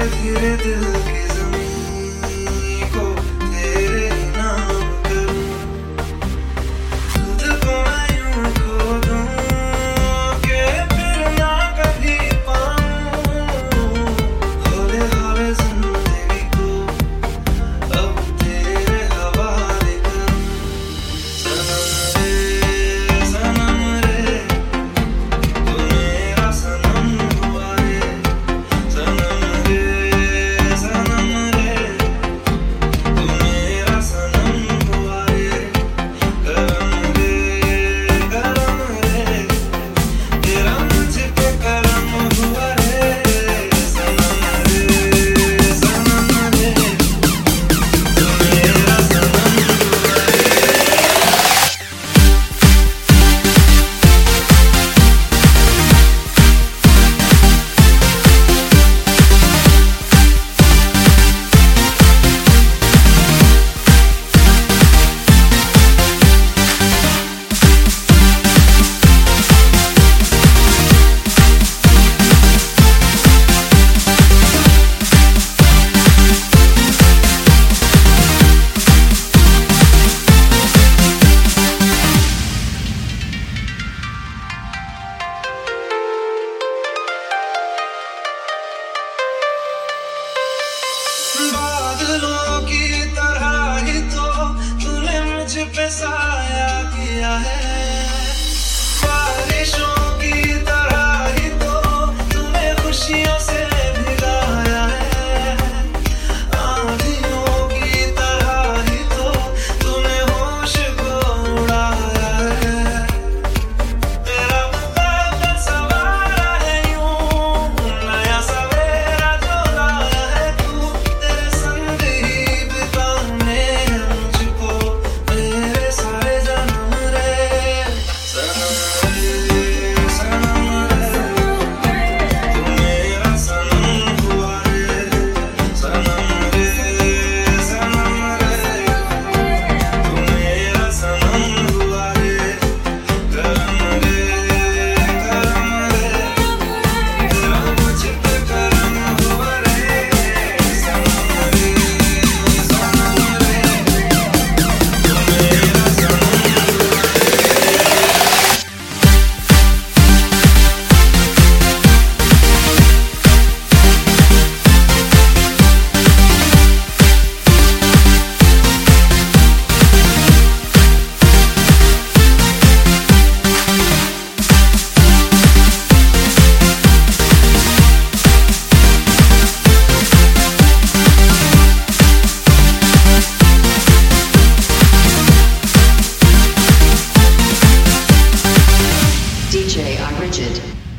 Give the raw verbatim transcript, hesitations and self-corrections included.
धीरे दिल की ज़मीं को तेरे ही नाम करूं, खुद को मैं यूं खो दूं कि फिर ना कभी पाऊं, हौले हौले जिंदगी को अब तेरे हवाले करूं। सनम रे सनम रे तू मेरा सनम हुआ रे, सनम रे सनम रे तू मेरा सनम हुआ रे, करम रे करम रे तेरा मुझ पे करम हुआ रे, सनम रे सनम रे तू मेरा सनम हुआ रे। बादलों की तरह ही तो तूने मुझ पे साया किया है, बारिशों की तरह ही तो तूने खुशियों से भिगाया है, आंधियों की तरह ही तो तूने होश को उड़ाया है, तेरा मुकद्दर सवारा है यूं नया सवेरा जो लाया है तू, तेरे संग ही बिताने हैं मुझको मेरे सारे जन्म रे, सनम रे सनम रे तू मेरा सनम हुआ रे, सनम रे सनम रे तू मेरा सनम हुआ रे, करम रे करम रे तेरा मुझ पे करम हुआ रे, सनम रे सनम रे तू मेरा सनम हुआ रे। D J I Rigid.